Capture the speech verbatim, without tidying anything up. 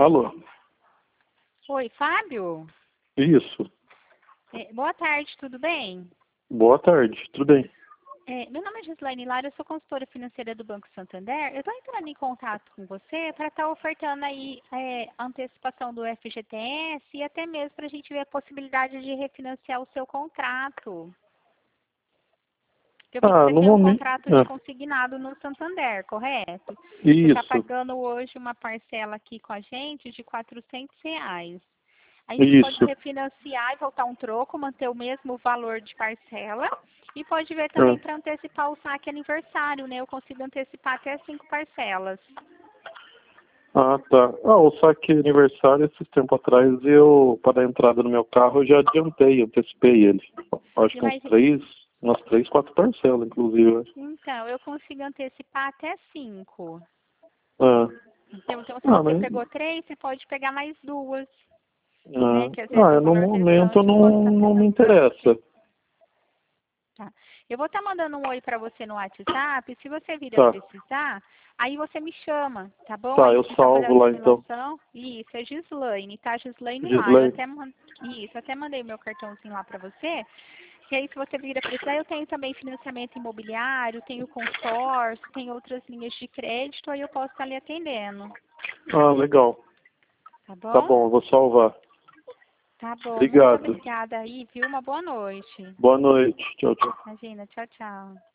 Alô? Oi, Fábio? Isso. É, boa tarde, tudo bem? Boa tarde, tudo bem? É, meu nome é Gislaine Lara, eu sou consultora financeira do Banco Santander. Eu estou entrando em contato com você para estar ofertando aí é, antecipação do F G T S e até mesmo para a gente ver a possibilidade de refinanciar o seu contrato. Eu vi que Ah, você no tem um momento... contrato de Ah, consignado no Santander, correto? Você está isso, pagando hoje uma parcela aqui com a gente de quatrocentos reais. A gente pode isso. refinanciar e voltar um troco, manter o mesmo valor de parcela. E pode ver também Ah, para antecipar o saque aniversário, né? Eu consigo antecipar até cinco parcelas. ah, tá. Ah, o saque aniversário, esses tempo atrás, eu, para a entrada no meu carro, eu já adiantei, antecipei ele. Acho E que uns mais, três, umas três, quatro parcelas, inclusive. Acho. então, eu consigo antecipar até cinco. Ah, Então, então, se ah, você mas... pegou três, você pode pegar mais duas, né? Que às Ah, vezes ah, o no valor momento restante pode não, estar não me financiado. interessa. Tá. Eu vou estar mandando um oi para você no WhatsApp. Se você vir a Tá, precisar, aí você me chama, tá bom? tá, Aí eu você está fazendo salvo a lá então. simulação. Isso, é Gislaine, tá? Gislaine lá. Eu Gislaine. até, man- isso, até mandei meu cartãozinho lá para você. E aí, se você vir a precisar, eu tenho também financiamento imobiliário, tenho consórcio, tenho outras linhas de crédito, aí eu posso estar lhe atendendo. Ah, legal. Tá Tá bom? bom, eu vou salvar. Tá bom. Muito Obrigado. obrigada aí, viu? Uma boa noite. Boa noite. Tchau, tchau. Imagina, tchau, tchau.